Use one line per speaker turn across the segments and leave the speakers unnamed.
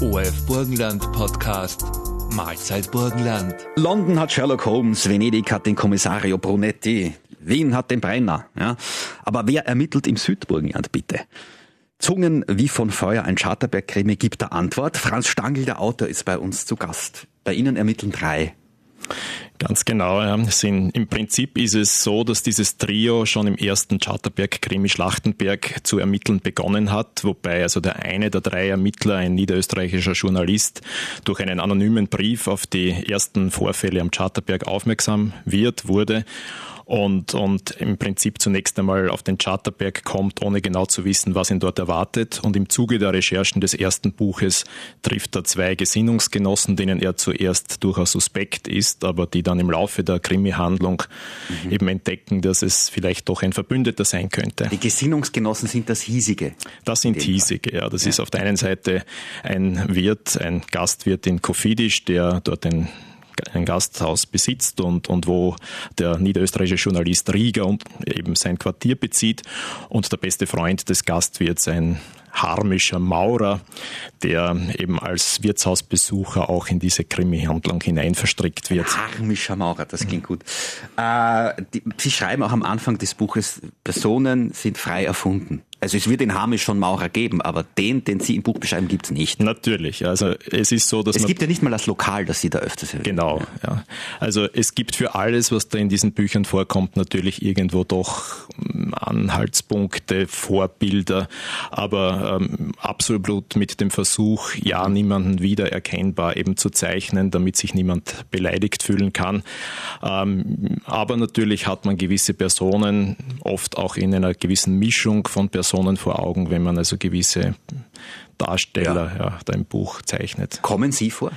ORF Burgenland Podcast Mahlzeit Burgenland.
London hat Sherlock Holmes, Venedig hat den Kommissario Brunetti, Wien hat den Brenner. Ja? Aber wer ermittelt im Südburgenland bitte? Zungen wie von Feuer, ein Charterberg-Krimi gibt der Antwort. Franz Stangl, der Autor, ist bei uns zu Gast. Bei Ihnen ermitteln 3.
Ganz genau. Ja. Im Prinzip ist es so, dass dieses Trio schon im ersten Charterberg-Krimi Schlachtenberg zu ermitteln begonnen hat, wobei also der eine der 3 Ermittler, ein niederösterreichischer Journalist, durch einen anonymen Brief auf die ersten Vorfälle am Charterberg aufmerksam wurde und im Prinzip zunächst einmal auf den Charterberg kommt, ohne genau zu wissen, was ihn dort erwartet. Und im Zuge der Recherchen des ersten Buches trifft er 2 Gesinnungsgenossen, denen er zuerst durchaus suspekt ist, aber die dann im Laufe der Krimi-Handlung eben entdecken, dass es vielleicht doch ein Verbündeter sein könnte.
Die Gesinnungsgenossen sind das Hiesige?
Das sind Hiesige, ja. Das ist auf der einen Seite ein Gastwirt in Kofidis, der dort ein Gasthaus besitzt und wo der niederösterreichische Journalist Rieger und eben sein Quartier bezieht, und der beste Freund des Gastwirts, ein harmischer Maurer, der eben als Wirtshausbesucher auch in diese Krimi-Handlung hinein verstrickt wird.
Harmischer Maurer, das klingt gut. Sie schreiben auch am Anfang des Buches, Personen sind frei erfunden. Also es wird den Harmischen Maurer geben, aber den Sie im Buch beschreiben, gibt's nicht.
Natürlich. Also es ist so, dass
es gibt ja nicht mal das Lokal, das Sie da öfters erwähnen.
Genau, ja. Also es gibt für alles, was da in diesen Büchern vorkommt, natürlich irgendwo doch Anhaltspunkte, Vorbilder, aber absolut mit dem Versuch, ja, niemanden wiedererkennbar eben zu zeichnen, damit sich niemand beleidigt fühlen kann. Aber natürlich hat man gewisse Personen, oft auch in einer gewissen Mischung von Personen vor Augen, wenn man also gewisse Darsteller da im Buch zeichnet.
Kommen Sie vor?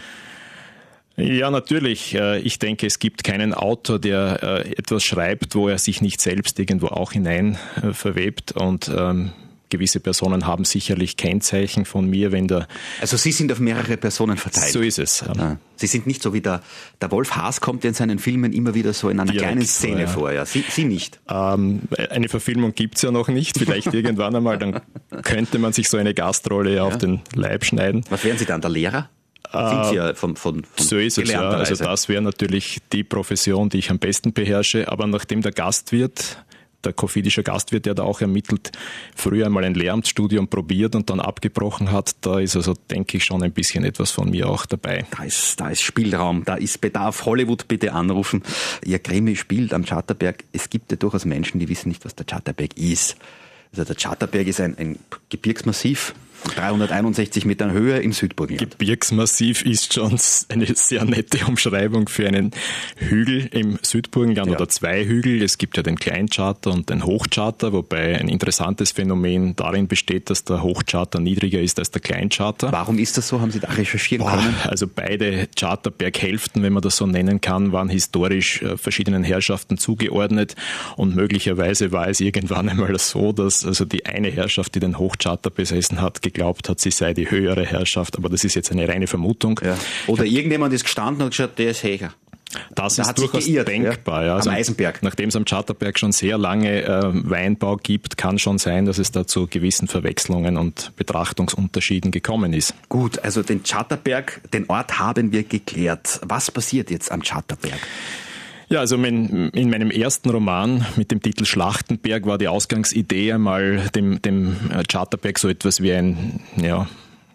Ja, natürlich. Ich denke, es gibt keinen Autor, der etwas schreibt, wo er sich nicht selbst irgendwo auch hinein verwebt, und gewisse Personen haben sicherlich Kennzeichen von mir, wenn der...
Also Sie sind auf mehrere Personen verteilt?
So ist es.
Sie sind nicht so wie der Wolf Haas, kommt ja in seinen Filmen immer wieder so in einer kleinen Szene vor. Ja. Sie nicht?
Eine Verfilmung gibt's ja noch nicht. Vielleicht irgendwann einmal, dann könnte man sich so eine Gastrolle auf den Leib schneiden.
Was wären Sie dann, der Lehrer? Sind Sie ja von
so ist es, ja. Also das wäre natürlich die Profession, die ich am besten beherrsche. Aber nachdem der kofidischer Gastwirt, der da auch ermittelt, früher einmal ein Lehramtsstudium probiert und dann abgebrochen hat, da ist also, denke ich, schon ein bisschen etwas von mir auch dabei.
Da ist Spielraum, da ist Bedarf. Hollywood, bitte anrufen. Ihr Krimi spielt am Charterberg. Es gibt ja durchaus Menschen, die wissen nicht, was der Charterberg ist. Also der Charterberg ist ein Gebirgsmassiv, 361 Metern Höhe im Südburgenland.
Gebirgsmassiv ist schon eine sehr nette Umschreibung für einen Hügel im Südburgenland oder 2 Hügel. Es gibt ja den Kleincharter und den Hochcharter, wobei ein interessantes Phänomen darin besteht, dass der Hochcharter niedriger ist als der Kleincharter.
Warum ist das so? Haben Sie da recherchieren können?
Also beide Charterberghälften, wenn man das so nennen kann, waren historisch verschiedenen Herrschaften zugeordnet, und möglicherweise war es irgendwann einmal so, dass also die eine Herrschaft, die den Hochcharter besessen hat, geglaubt hat, sie sei die höhere Herrschaft, aber das ist jetzt eine reine Vermutung. Ja.
Oder irgendjemand ist gestanden und geschaut, der ist höher.
Das ist durchaus denkbar. Ja.
Also am Eisenberg.
Nachdem es am Charterberg schon sehr lange Weinbau gibt, kann schon sein, dass es da zu gewissen Verwechslungen und Betrachtungsunterschieden gekommen ist.
Gut, also den Charterberg, den Ort haben wir geklärt. Was passiert jetzt am Charterberg?
Ja, also in meinem ersten Roman mit dem Titel Schlachtenberg war die Ausgangsidee einmal dem Charterberg so etwas wie eine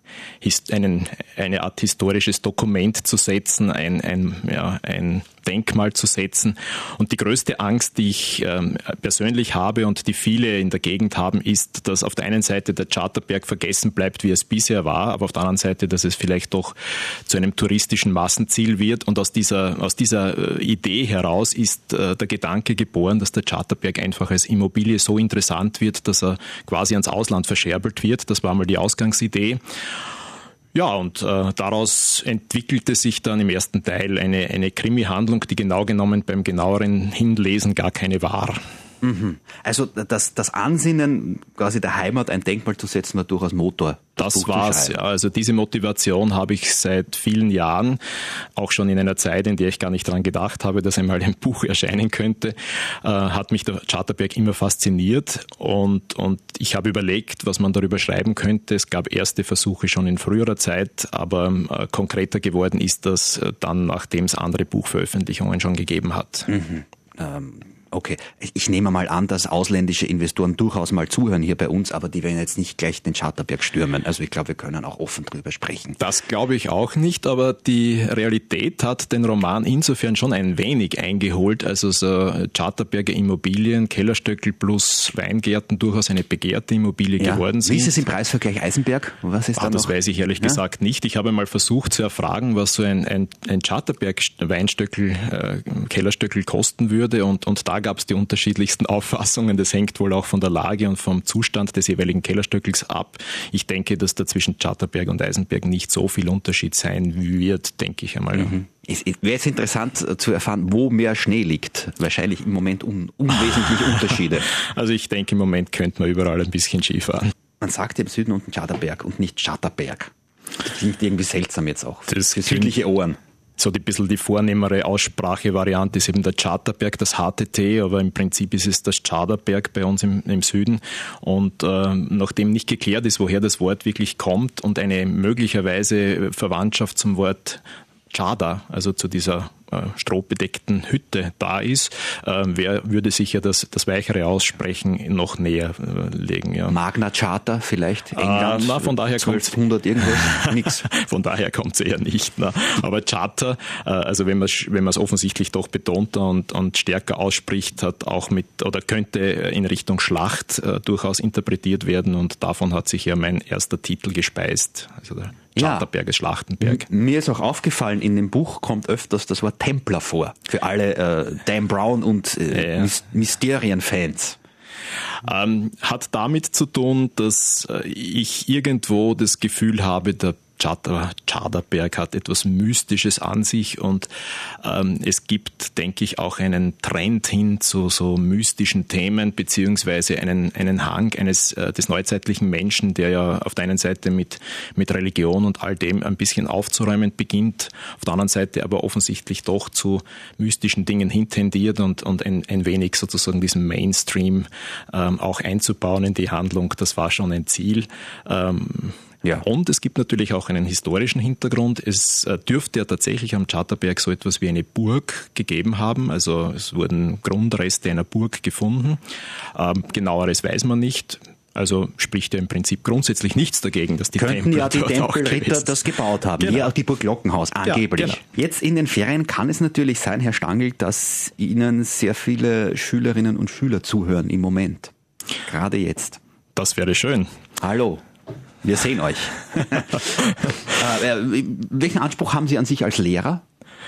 Art historisches Dokument zu setzen, ein Denkmal zu setzen. Und die größte Angst, die ich persönlich habe und die viele in der Gegend haben, ist, dass auf der einen Seite der Charterberg vergessen bleibt, wie es bisher war, aber auf der anderen Seite, dass es vielleicht doch zu einem touristischen Massenziel wird. Und aus dieser Idee heraus ist der Gedanke geboren, dass der Charterberg einfach als Immobilie so interessant wird, dass er quasi ans Ausland verscherbelt wird. Das war mal die Ausgangsidee. Ja, und daraus entwickelte sich dann im ersten Teil eine Krimi-Handlung, die genau genommen beim genaueren Hinlesen gar keine war.
Also das Ansinnen, quasi der Heimat ein Denkmal zu setzen, war durchaus Motor.
Das war's, ja. Also diese Motivation habe ich seit vielen Jahren, auch schon in einer Zeit, in der ich gar nicht daran gedacht habe, dass einmal ein Buch erscheinen könnte, hat mich der Charterberg immer fasziniert und ich habe überlegt, was man darüber schreiben könnte. Es gab erste Versuche schon in früherer Zeit, aber konkreter geworden ist das dann, nachdem es andere Buchveröffentlichungen schon gegeben hat.
Okay, ich nehme mal an, dass ausländische Investoren durchaus mal zuhören hier bei uns, aber die werden jetzt nicht gleich den Charterberg stürmen. Also ich glaube, wir können auch offen drüber sprechen.
Das glaube ich auch nicht, aber die Realität hat den Roman insofern schon ein wenig eingeholt. Also so Charterberger Immobilien, Kellerstöckel plus Weingärten durchaus eine begehrte Immobilie geworden sind.
Wie ist es im Preisvergleich Eisenberg? Was ist da noch?
Das weiß ich ehrlich gesagt nicht. Ich habe mal versucht zu erfragen, was so ein Charterberg Weinstöckel, Kellerstöckel kosten würde und da gab es die unterschiedlichsten Auffassungen. Das hängt wohl auch von der Lage und vom Zustand des jeweiligen Kellerstöckels ab. Ich denke, dass da zwischen Charterberg und Eisenberg nicht so viel Unterschied sein wird, denke ich einmal.
Es wäre jetzt interessant zu erfahren, wo mehr Schnee liegt. Wahrscheinlich im Moment unwesentliche Unterschiede.
Also ich denke, im Moment könnte man überall ein bisschen Skifahren.
Man sagt ja im Süden unten Charterberg und nicht Charterberg. Das klingt irgendwie seltsam jetzt auch.
Das
für südliche Ohren.
So ein bisschen die vornehmere Aussprachevariante ist eben der Charterberg, das HTT, aber im Prinzip ist es das Charterberg bei uns im Süden. Und nachdem nicht geklärt ist, woher das Wort wirklich kommt und eine möglicherweise Verwandtschaft zum Wort Chada, also zu dieser strohbedeckten Hütte da ist, würde sicher das weichere Aussprechen noch näher legen. Ja.
Magna Charta vielleicht, England,
von daher
1200 irgendwas, nix.
Von daher kommt es eher nicht. Na. Aber Charter, also wenn man es offensichtlich doch betonter und stärker ausspricht, hat auch könnte in Richtung Schlacht durchaus interpretiert werden und davon hat sich ja mein erster Titel gespeist, also der Charterberg ist Schlachtenberg.
Mir ist auch aufgefallen, in dem Buch kommt öfters das Wort Templer vor, für alle Dan Brown und Mysterien-Fans.
Hat damit zu tun, dass ich irgendwo das Gefühl habe, der Charterberg hat etwas Mystisches an sich und es gibt, denke ich, auch einen Trend hin zu so mystischen Themen beziehungsweise einen Hang des neuzeitlichen Menschen, der ja auf der einen Seite mit Religion und all dem ein bisschen aufzuräumen beginnt, auf der anderen Seite aber offensichtlich doch zu mystischen Dingen hintendiert und ein wenig sozusagen diesen Mainstream auch einzubauen in die Handlung. Das war schon ein Ziel. Ja. Und es gibt natürlich auch einen historischen Hintergrund. Es dürfte ja tatsächlich am Charterberg so etwas wie eine Burg gegeben haben. Also es wurden Grundreste einer Burg gefunden. Genaueres weiß man nicht. Also spricht ja im Prinzip grundsätzlich nichts dagegen, dass die
Könnten ja die Tempelritter das gebaut haben, wie auch die Burg Glockenhaus, angeblich. Ja, genau. Jetzt in den Ferien kann es natürlich sein, Herr Stangl, dass Ihnen sehr viele Schülerinnen und Schüler zuhören im Moment. Gerade jetzt.
Das wäre schön.
Hallo. Wir sehen euch. Welchen Anspruch haben Sie an sich als Lehrer?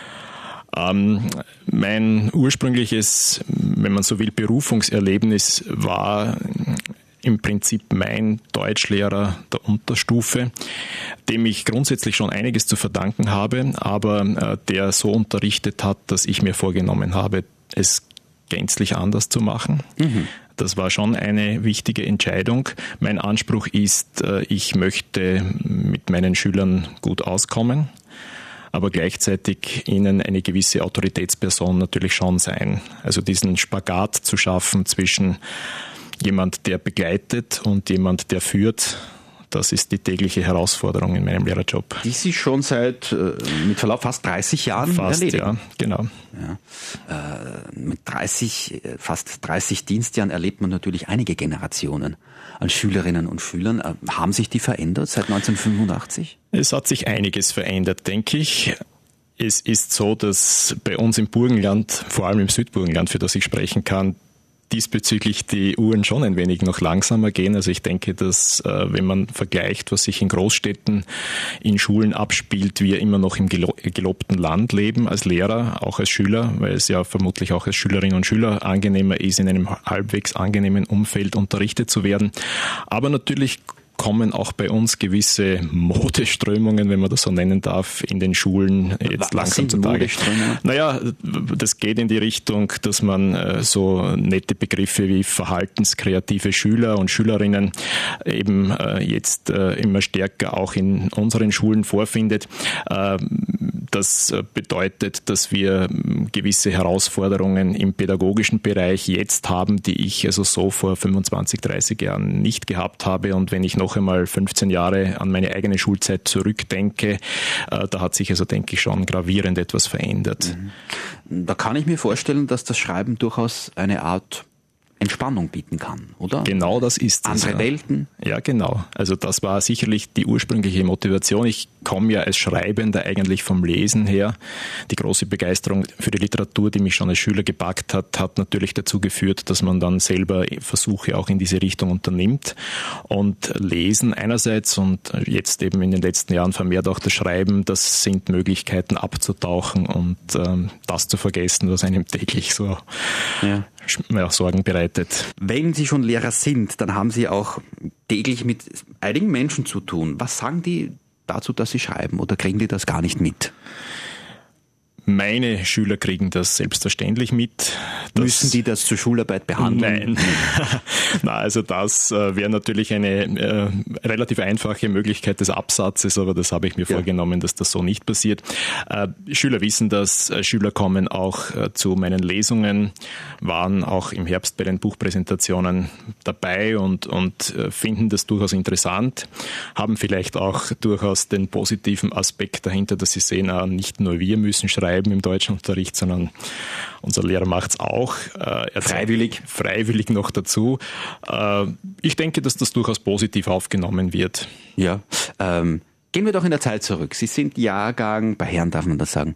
Mein ursprüngliches, wenn man so will, Berufungserlebnis war im Prinzip mein Deutschlehrer der Unterstufe, dem ich grundsätzlich schon einiges zu verdanken habe, aber der so unterrichtet hat, dass ich mir vorgenommen habe, es gänzlich anders zu machen. Das war schon eine wichtige Entscheidung. Mein Anspruch ist, ich möchte mit meinen Schülern gut auskommen, aber gleichzeitig ihnen eine gewisse Autoritätsperson natürlich schon sein. Also diesen Spagat zu schaffen zwischen jemand, der begleitet und jemand, der führt, das ist die tägliche Herausforderung in meinem Lehrerjob.
Die Sie schon seit, mit Verlaub, fast 30 Jahren erledigen.
Ja, genau.
Ja. Mit fast 30 Dienstjahren erlebt man natürlich einige Generationen an Schülerinnen und Schülern. Haben sich die verändert seit 1985?
Es hat sich einiges verändert, denke ich. Es ist so, dass bei uns im Burgenland, vor allem im Südburgenland, für das ich sprechen kann, diesbezüglich die Uhren schon ein wenig noch langsamer gehen. Also ich denke, dass wenn man vergleicht, was sich in Großstädten in Schulen abspielt, wir immer noch im gelobten Land leben als Lehrer, auch als Schüler, weil es ja vermutlich auch als Schülerinnen und Schüler angenehmer ist, in einem halbwegs angenehmen Umfeld unterrichtet zu werden. Aber natürlich kommen auch bei uns gewisse Modeströmungen, wenn man das so nennen darf, in den Schulen jetzt langsam zutage. Naja, das geht in die Richtung, dass man so nette Begriffe wie verhaltenskreative Schüler und Schülerinnen eben jetzt immer stärker auch in unseren Schulen vorfindet. Das bedeutet, dass wir gewisse Herausforderungen im pädagogischen Bereich jetzt haben, die ich also so vor 25, 30 Jahren nicht gehabt habe. Und wenn ich noch einmal 15 Jahre an meine eigene Schulzeit zurückdenke, da hat sich also, denke ich, schon gravierend etwas verändert.
Da kann ich mir vorstellen, dass das Schreiben durchaus eine Art Entspannung bieten kann, oder?
Genau, das ist es.
Andere Welten?
Ja, genau. Also das war sicherlich die ursprüngliche Motivation. Ich komme ja als Schreibender eigentlich vom Lesen her. Die große Begeisterung für die Literatur, die mich schon als Schüler gepackt hat, hat natürlich dazu geführt, dass man dann selber Versuche auch in diese Richtung unternimmt. Und Lesen einerseits und jetzt eben in den letzten Jahren vermehrt auch das Schreiben, das sind Möglichkeiten abzutauchen und das zu vergessen, was einem täglich so Sorgen bereitet.
Wenn Sie schon Lehrer sind, dann haben Sie auch täglich mit einigen Menschen zu tun. Was sagen die dazu, dass Sie schreiben, oder kriegen die das gar nicht mit?
Meine Schüler kriegen das selbstverständlich mit.
Müssen die das zur Schularbeit behandeln?
Nein. Na, also das wäre natürlich eine relativ einfache Möglichkeit des Absatzes, aber das habe ich mir vorgenommen, dass das so nicht passiert. Schüler wissen das, Schüler kommen auch zu meinen Lesungen, waren auch im Herbst bei den Buchpräsentationen dabei und finden das durchaus interessant, haben vielleicht auch durchaus den positiven Aspekt dahinter, dass sie sehen, nicht nur wir müssen schreiben im Deutschunterricht, sondern unser Lehrer macht es auch. Freiwillig noch dazu. Ich denke, dass das durchaus positiv aufgenommen wird.
Ja. Gehen wir doch in der Zeit zurück. Sie sind Jahrgang, bei Herren darf man das sagen,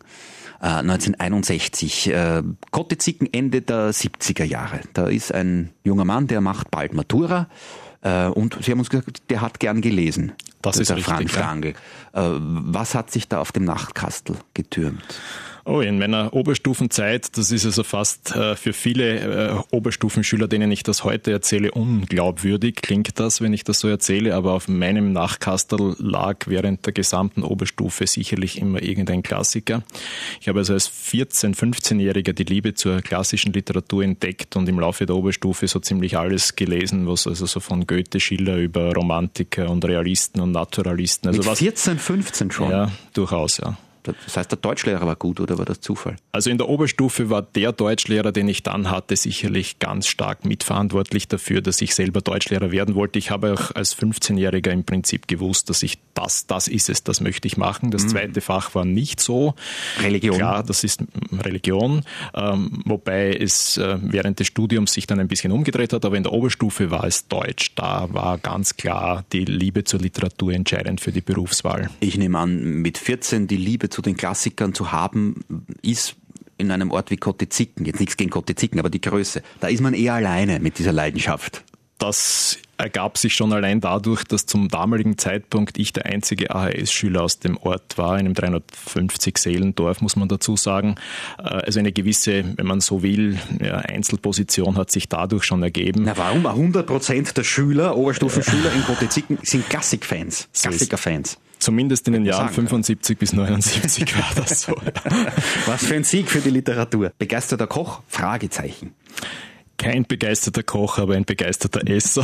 1961. Kottezicken, Ende der 70er Jahre. Da ist ein junger Mann, der macht bald Matura. Und Sie haben uns gesagt, der hat gern gelesen.
Das ist richtig,
Frank Frangl. Was hat sich da auf dem Nachtkastel getürmt?
Oh, in meiner Oberstufenzeit, das ist also fast für viele Oberstufenschüler, denen ich das heute erzähle, unglaubwürdig klingt das, wenn ich das so erzähle, aber auf meinem Nachtkastel lag während der gesamten Oberstufe sicherlich immer irgendein Klassiker. Ich habe also als 14-, 15-Jähriger die Liebe zur klassischen Literatur entdeckt und im Laufe der Oberstufe so ziemlich alles gelesen, was also so von Goethe, Schiller über Romantiker und Realisten und Naturalisten. Also
mit 14, 15 schon?
Ja, durchaus, ja.
Das heißt, der Deutschlehrer war gut, oder war das Zufall?
Also in der Oberstufe war der Deutschlehrer, den ich dann hatte, sicherlich ganz stark mitverantwortlich dafür, dass ich selber Deutschlehrer werden wollte. Ich habe auch als 15-Jähriger im Prinzip gewusst, dass ich das ist es, das möchte ich machen. Das zweite Fach war nicht so.
Religion.
Klar, das ist Religion, wobei es während des Studiums sich dann ein bisschen umgedreht hat, aber in der Oberstufe war es Deutsch. Da war ganz klar die Liebe zur Literatur entscheidend für die Berufswahl.
Ich nehme an, mit 14 die Liebe zu den Klassikern zu haben, ist in einem Ort wie Kottezicken, jetzt nichts gegen Kottezicken, aber die Größe, da ist man eher alleine mit dieser Leidenschaft.
Das ergab sich schon allein dadurch, dass zum damaligen Zeitpunkt ich der einzige AHS-Schüler aus dem Ort war, in einem 350-Seelendorf, muss man dazu sagen. Also eine gewisse, wenn man so will, Einzelposition hat sich dadurch schon ergeben.
Na warum? 100% der Schüler, Oberstufenschüler in Kottezicken sind Klassikfans, Klassikerfans.
Zumindest in den Jahren 75 bis 79 war das so.
Was für ein Sieg für die Literatur. Begeisterter Koch? Fragezeichen.
Kein begeisterter Koch, aber ein begeisterter Esser.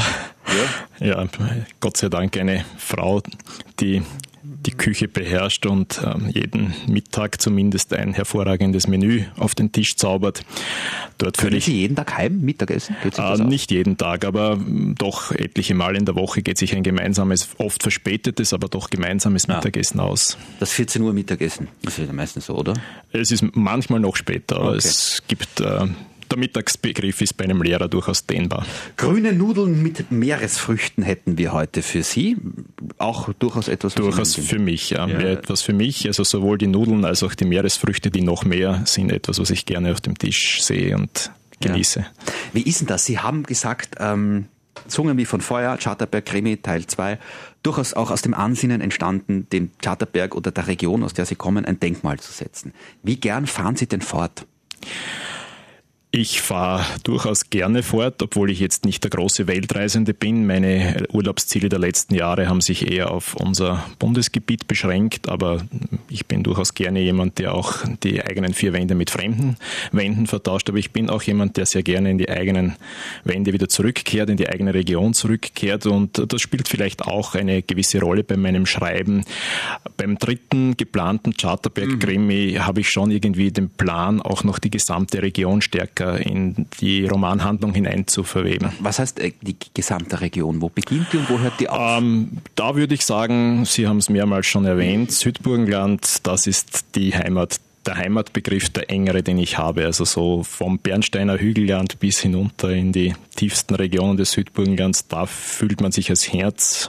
Ja, Gott sei Dank eine Frau, die die Küche beherrscht und jeden Mittag zumindest ein hervorragendes Menü auf den Tisch zaubert. Dort
Können Sie jeden Tag heim Mittagessen?
Nicht jeden Tag, aber doch etliche Mal in der Woche geht sich ein gemeinsames, oft verspätetes, aber doch gemeinsames Mittagessen aus.
Das 14 Uhr Mittagessen, das ist ja meistens so, oder?
Es ist manchmal noch später, aber es gibt... Der Mittagsbegriff ist bei einem Lehrer durchaus dehnbar.
Grüne Nudeln mit Meeresfrüchten hätten wir heute für Sie. Auch durchaus etwas
für mich, ja. Etwas für mich. Also sowohl die Nudeln als auch die Meeresfrüchte, die noch mehr sind, etwas, was ich gerne auf dem Tisch sehe und genieße. Ja.
Wie ist denn das? Sie haben gesagt, Zungen wie von Feuer, Charterberg Krimi, Teil 2, durchaus auch aus dem Ansinnen entstanden, dem Charterberg oder der Region, aus der Sie kommen, ein Denkmal zu setzen. Wie gern fahren Sie denn fort?
Ich fahre durchaus gerne fort, obwohl ich jetzt nicht der große Weltreisende bin. Meine Urlaubsziele der letzten Jahre haben sich eher auf unser Bundesgebiet beschränkt, aber ich bin durchaus gerne jemand, der auch die eigenen vier Wände mit fremden Wänden vertauscht. Aber ich bin auch jemand, der sehr gerne in die eigenen Wände wieder zurückkehrt, in die eigene Region zurückkehrt, und das spielt vielleicht auch eine gewisse Rolle bei meinem Schreiben. Beim dritten geplanten Charterberg-Krimi habe ich schon irgendwie den Plan, auch noch die gesamte Region stärker in die Romanhandlung hinein zu verweben.
Was heißt die gesamte Region? Wo beginnt die und wo hört die auf?
Da würde ich sagen, Sie haben es mehrmals schon erwähnt, Südburgenland, das ist die Heimat. Der Heimatbegriff, der engere, den ich habe, also so vom Bernsteiner Hügelland bis hinunter in die tiefsten Regionen des Südburgenlands, da fühlt man sich als Herz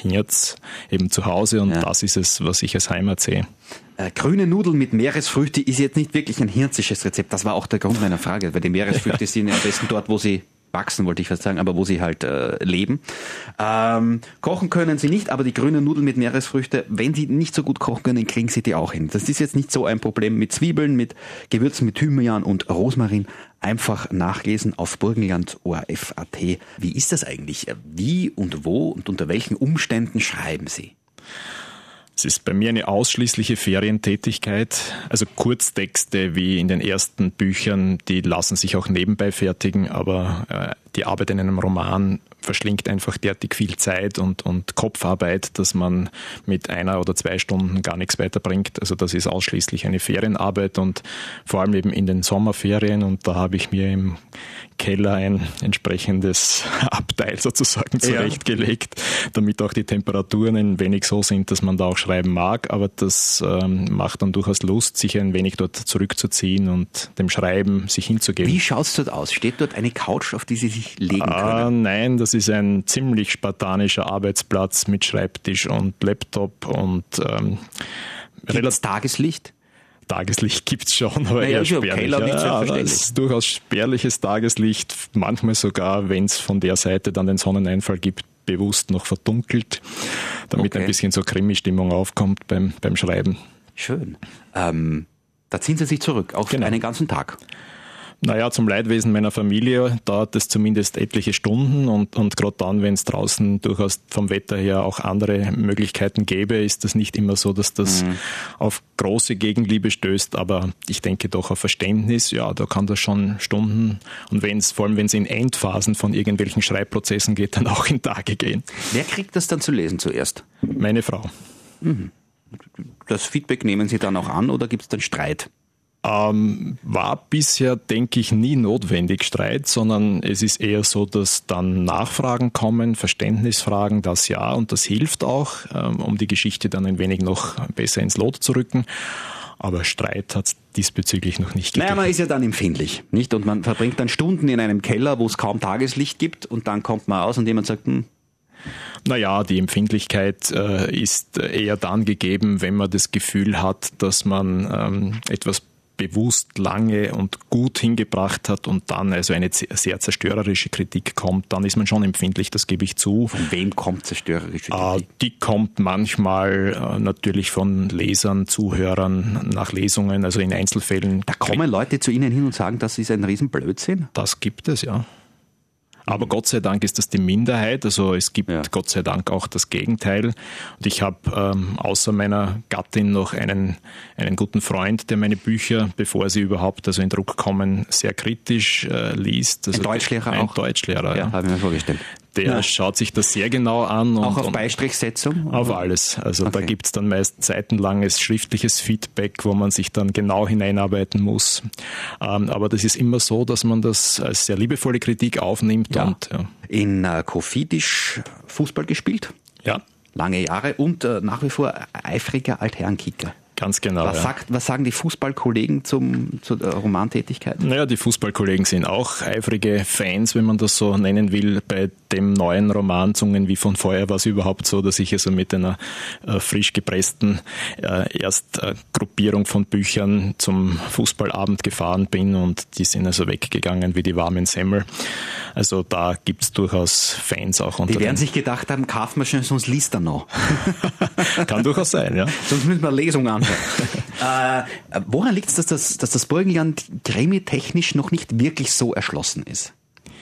eben zu Hause, und das ist es, was ich als Heimat sehe.
Grüne Nudeln mit Meeresfrüchte ist jetzt nicht wirklich ein hirzisches Rezept. Das war auch der Grund meiner Frage, weil die Meeresfrüchte sind ja am besten dort, wo sie wachsen, wollte ich fast sagen, aber wo sie halt leben. Kochen können sie nicht, aber die grünen Nudeln mit Meeresfrüchte, wenn sie nicht so gut kochen können, kriegen sie die auch hin. Das ist jetzt nicht so ein Problem mit Zwiebeln, mit Gewürzen, mit Thymian und Rosmarin. Einfach nachlesen auf burgenland.orf.at. Wie ist das eigentlich? Wie und wo und unter welchen Umständen schreiben Sie?
Es ist bei mir eine ausschließliche Ferientätigkeit. Also Kurztexte wie in den ersten Büchern, die lassen sich auch nebenbei fertigen, aber die Arbeit in einem Roman verschlingt einfach derartig viel Zeit und Kopfarbeit, dass man mit 1 oder 2 Stunden gar nichts weiterbringt. Also das ist ausschließlich eine Ferienarbeit, und vor allem eben in den Sommerferien, und da habe ich mir im Keller ein entsprechendes Abteil sozusagen zurechtgelegt, damit auch die Temperaturen ein wenig so sind, dass man da auch schreiben mag, aber das macht dann durchaus Lust, sich ein wenig dort zurückzuziehen und dem Schreiben sich hinzugeben.
Wie schaut es dort aus? Steht dort eine Couch, auf die Sie sich legen können?
Nein, das ist ein ziemlich spartanischer Arbeitsplatz mit Schreibtisch und Laptop und
Gibt's Tageslicht?
Tageslicht gibt's schon, aber eher spärlich. Das ist durchaus spärliches Tageslicht, manchmal sogar, wenn es von der Seite dann den Sonneneinfall gibt, bewusst noch verdunkelt, damit ein bisschen so Krimi-Stimmung aufkommt beim Schreiben.
Schön. Da ziehen Sie sich zurück, auch für einen ganzen Tag.
Naja, zum Leidwesen meiner Familie dauert es zumindest etliche Stunden, und gerade dann, wenn es draußen durchaus vom Wetter her auch andere Möglichkeiten gäbe, ist das nicht immer so, dass das auf große Gegenliebe stößt, aber ich denke doch auf Verständnis. Ja, da kann das schon Stunden, und vor allem wenn es in Endphasen von irgendwelchen Schreibprozessen geht, dann auch in Tage gehen.
Wer kriegt das dann zu lesen zuerst?
Meine Frau.
Das Feedback nehmen Sie dann auch an, oder gibt es dann Streit?
War bisher, denke ich, nie notwendig Streit, sondern es ist eher so, dass dann Nachfragen kommen, Verständnisfragen, das ja, und das hilft auch, um die Geschichte dann ein wenig noch besser ins Lot zu rücken. Aber Streit hat es diesbezüglich noch nicht gegeben.
Naja, man ist ja dann empfindlich, nicht? Und man verbringt dann Stunden in einem Keller, wo es kaum Tageslicht gibt, und dann kommt man aus und jemand sagt,
Naja, die Empfindlichkeit ist eher dann gegeben, wenn man das Gefühl hat, dass man etwas bewusst lange und gut hingebracht hat und dann also eine sehr zerstörerische Kritik kommt, dann ist man schon empfindlich, das gebe ich zu.
Von wem kommt zerstörerische Kritik?
Die kommt manchmal natürlich von Lesern, Zuhörern nach Lesungen, also in Einzelfällen.
Da kommen Leute zu Ihnen hin und sagen, das ist ein Riesenblödsinn?
Das gibt es, ja. Aber Gott sei Dank ist das die Minderheit, also es gibt Gott sei Dank auch das Gegenteil. Und ich habe außer meiner Gattin noch einen guten Freund, der meine Bücher, bevor sie überhaupt in Druck kommen, sehr kritisch liest. Also
ein Deutschlehrer auch?
Ein Deutschlehrer, ja.
Habe ich mir vorgestellt.
Der schaut sich das sehr genau an.
Auch auf Beistrichsetzung?
Auf alles. Also da gibt es dann meist seitenlanges schriftliches Feedback, wo man sich dann genau hineinarbeiten muss. Aber das ist immer so, dass man das als sehr liebevolle Kritik aufnimmt.
Ja.
Und,
in Kofidis Fußball gespielt?
Ja.
Lange Jahre und nach wie vor eifriger Altherrenkicker.
Ganz genau.
Was sagen die Fußballkollegen zur Romantätigkeit?
Naja, die Fußballkollegen sind auch eifrige Fans, wenn man das so nennen will. Bei dem neuen Roman Zungen wie von Feuer war es überhaupt so, dass ich also mit einer frisch gepressten Erstgruppierung von Büchern zum Fußballabend gefahren bin, und die sind also weggegangen wie die warmen Semmel. Also da gibt es durchaus Fans auch unter.
Die werden sich gedacht haben, kaufen wir schon, sonst liest er noch.
Kann durchaus sein, ja.
Sonst müssen wir Lesung anhören. Woran liegt es, dass das Burgenland creme-technisch noch nicht wirklich so erschlossen ist?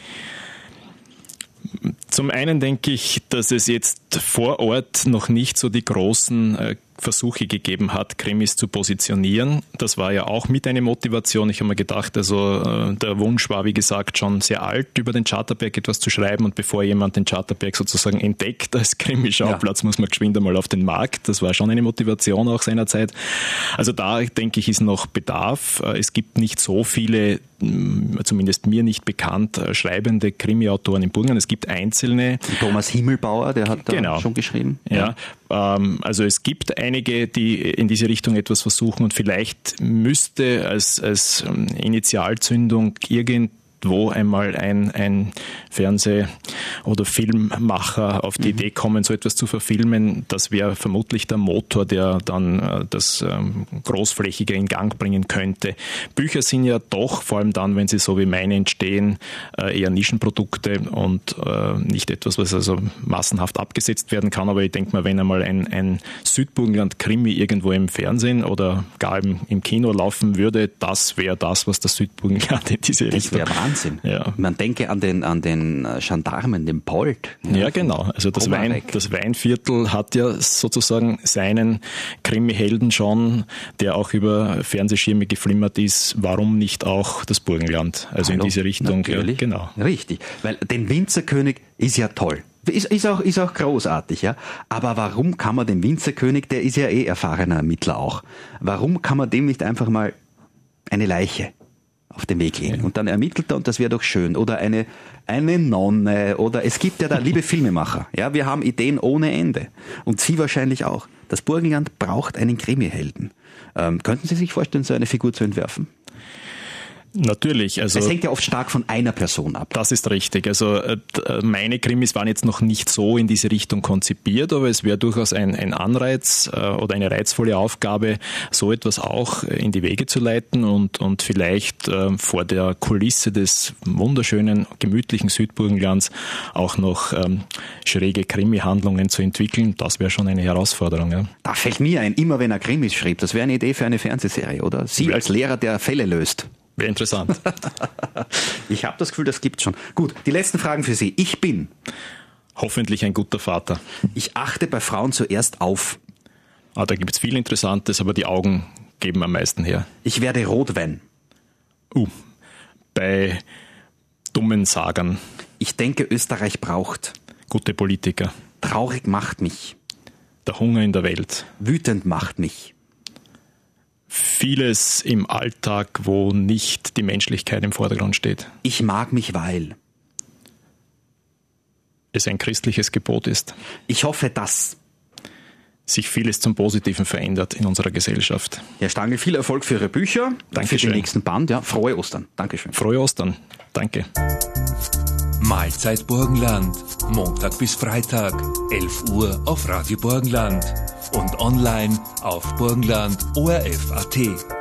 Zum einen denke ich, dass es jetzt vor Ort noch nicht so die großen Versuche gegeben hat, Krimis zu positionieren. Das war ja auch mit einer Motivation. Ich habe mir gedacht, also der Wunsch war, wie gesagt, schon sehr alt, über den Charterberg etwas zu schreiben, und bevor jemand den Charterberg sozusagen entdeckt als Krimischauplatz, muss man geschwind einmal auf den Markt. Das war schon eine Motivation auch seinerzeit. Also da, denke ich, ist noch Bedarf. Es gibt nicht so viele, zumindest mir nicht bekannt, schreibende Krimi-Autoren im Burgenland. Es gibt einzelne.
Thomas Himmelbauer, der hat da schon geschrieben.
Ja, also es gibt einige, die in diese Richtung etwas versuchen, und vielleicht müsste als Initialzündung irgendwo einmal ein Fernseh- oder Filmmacher auf die Idee kommen, so etwas zu verfilmen. Das wäre vermutlich der Motor, der dann das großflächiger in Gang bringen könnte. Bücher sind ja doch, vor allem dann, wenn sie so wie meine entstehen, eher Nischenprodukte und nicht etwas, was also massenhaft abgesetzt werden kann. Aber ich denke mal, wenn einmal ein Südburgenland-Krimi irgendwo im Fernsehen oder gar im Kino laufen würde, das wäre das, was das Südburgenland in diese Richtung...
Das wäre Wahnsinn.
Ja.
Man denke an den Gendarmen, den Polt.
Ja, genau. Also das Weinviertel hat ja sozusagen seinen Krimi-Helden schon, der auch über Fernsehschirme geflimmert ist. Warum nicht auch das Burgenland? Also in diese Richtung.
Natürlich.
Ja, genau.
Richtig. Weil den Winzerkönig ist ja toll. Ist auch großartig, ja. Aber warum kann man den Winzerkönig, der ist ja erfahrener Ermittler auch, warum kann man dem nicht einfach mal eine Leiche auf den Weg legen? Und dann ermittelt er, und das wäre doch schön. Oder eine Nonne, oder es gibt ja da, liebe Filmemacher, ja, wir haben Ideen ohne Ende. Und Sie wahrscheinlich auch. Das Burgenland braucht einen Krimi-Helden. Könnten Sie sich vorstellen, so eine Figur zu entwerfen?
Natürlich. Also
es hängt ja oft stark von einer Person ab.
Das ist richtig. Also meine Krimis waren jetzt noch nicht so in diese Richtung konzipiert, aber es wäre durchaus ein Anreiz oder eine reizvolle Aufgabe, so etwas auch in die Wege zu leiten und vielleicht vor der Kulisse des wunderschönen, gemütlichen Südburgenlands auch noch schräge Krimi-Handlungen zu entwickeln. Das wäre schon eine Herausforderung. Ja.
Da fällt mir ein, immer wenn er Krimis schrieb, das wäre eine Idee für eine Fernsehserie, oder? Sie als Lehrer, der Fälle löst.
Wäre interessant.
Ich habe das Gefühl, das gibt's schon. Gut, die letzten Fragen für Sie. Ich bin
hoffentlich ein guter Vater.
Ich achte bei Frauen zuerst auf.
Da gibt es viel Interessantes, aber die Augen geben am meisten her.
Ich werde Rotwein.
Bei dummen Sagern.
Ich denke, Österreich braucht
gute Politiker.
Traurig macht mich.
Der Hunger in der Welt.
Wütend macht mich.
Vieles im Alltag, wo nicht die Menschlichkeit im Vordergrund steht.
Ich mag mich, weil
es ein christliches Gebot ist.
Ich hoffe, dass
sich vieles zum Positiven verändert in unserer Gesellschaft.
Herr Stangl, viel Erfolg für Ihre Bücher.
Danke
für den nächsten Band. Ja, frohe Ostern. Dankeschön.
Frohe Ostern. Danke.
Mahlzeit Burgenland. Montag bis Freitag, 11 Uhr auf Radio Burgenland. Und online auf Burgenland ORF.at.